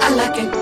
I like it.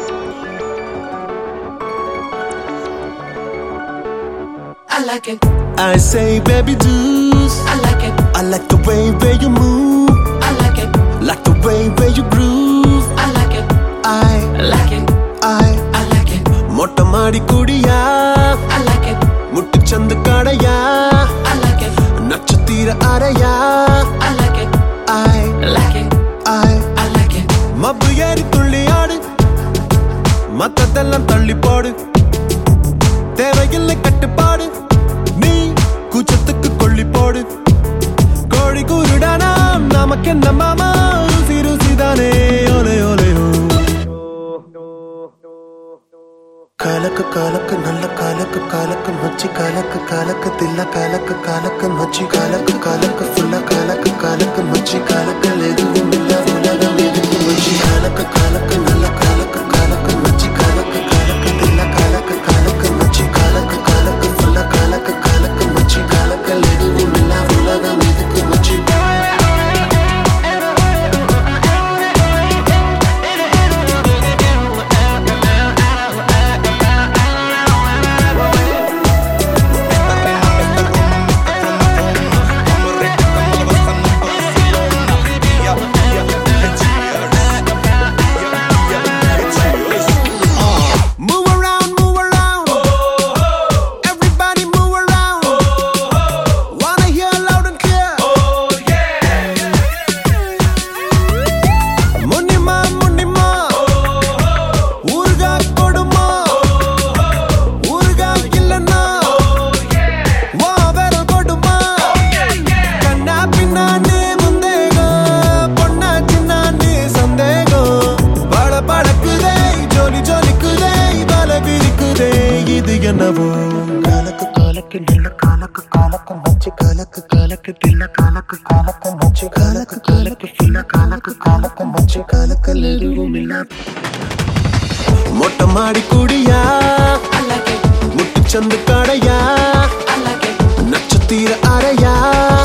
I like it. I say baby juice. I like it. I like the way where you move. I like it. Like the way where you groove. I like it. I like it. I like it. மொட்டை மாடி குடியா. I like it. முட்டு சந்து கடையா. I like it. நட்சத்திர அறையா. I like it. I like it. I like it. மப்பு ஏறி துள்ளி ஆடு. மத்ததெல்லாம் தள்ளி போடு. தேவையில்லை கட்டுப்பாடு. நீ கூச்சத்துக்கு கொள்ளி போடு. கோழி கூருடானா நமக்கென்ன மாமா. ருசி ருசிதானே ஓலே ஓலே ஓ. காலக்கு காலக்கு நல்ல காலக்கு காலக்கு மச்சி காலக்கு காலக்கு தில்ல காலக்கு காலக்கு மச்சி காலக்கு காலக்கு ஃபுல்லா காலக்கு காலக்கு மச்சி காலக்கள் எதுவும் இல்ல உலகம் எதுக்கு மச்சி காலக்கு காலக்கு நல்ல காலக்கு காலக்கு மச்சி காலக்கு காலக்கு தில்ல காலக்கு காலக்கு மச்சி காலக்கு காலக்கு ஃபுல்லா காலக்கு காலக்கு மச்சி காலக்கள் எதுவும் இல்ல உலகம் எதுக்கு மச்சி காலக்கு காலக்கு நல்ல காலக்கு காலக்கு மச்சி காலக்கு காலக்கு தில்ல காலக்கு காலக்கு மச்சி காலக்கு காலக்கு ஃபுல்லா காலக்கு காலக்கு மச்சி காலக்கள் எதுவும் இல்ல மொட்டை மாடி குடியா. I like it. முட்டு சந்து கடையா. I like it. நட்சத்திர அறையா.